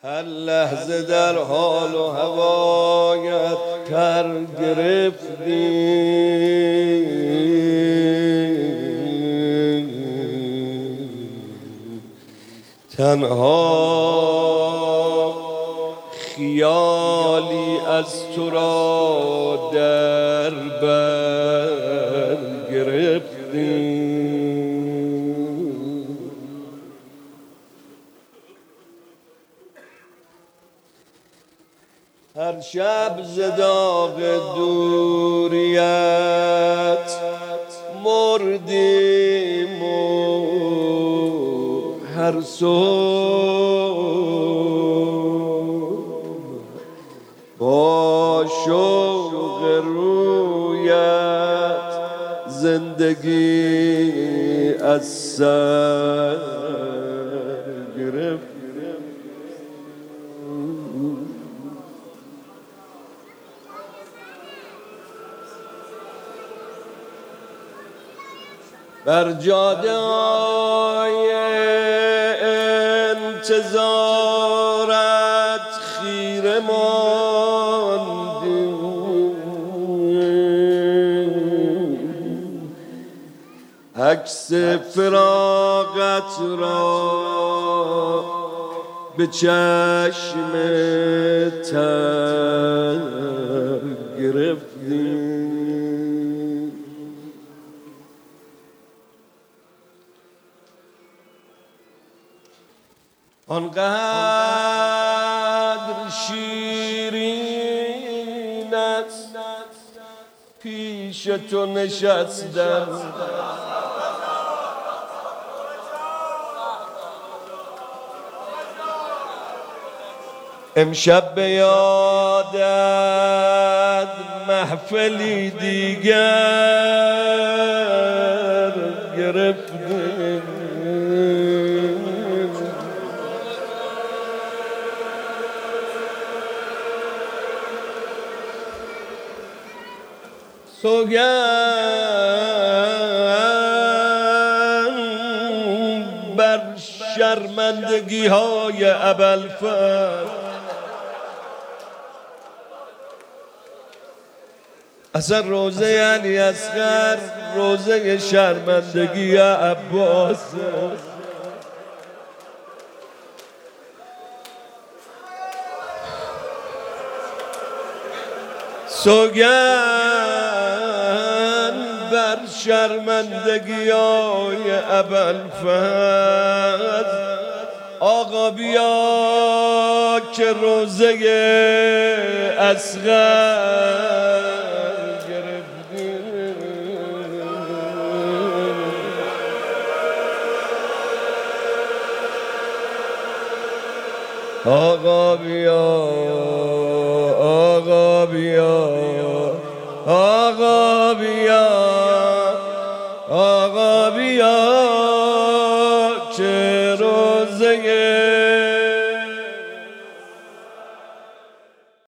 هر لحظه در حال و هوایت پر گرفتی، تنها خیالی از تو را در بر گرفتی. هر شب ز داغ دوریت مردیم و هر صبح با شوق رویت زندگی از سر گرفت. بر جاده‌های انتظارت خیره ماندیم، عکس فراقت را به چشم تر گرفتیم. آنقدر شیرین است پیش تو نشستم، امشب به یادت محفلی دیگر گرفتیم. سوگند بر شرمندگی های ابوالفضل، اصلا روزه علی اصغر روزه شرمندگی عباس. سوگند بر شرمندگی های ابوالفضل، آقا بیا که روزه اصغر گرفتیم. آقا بیا، آقا بیا، آقا بیا، آقا بیا.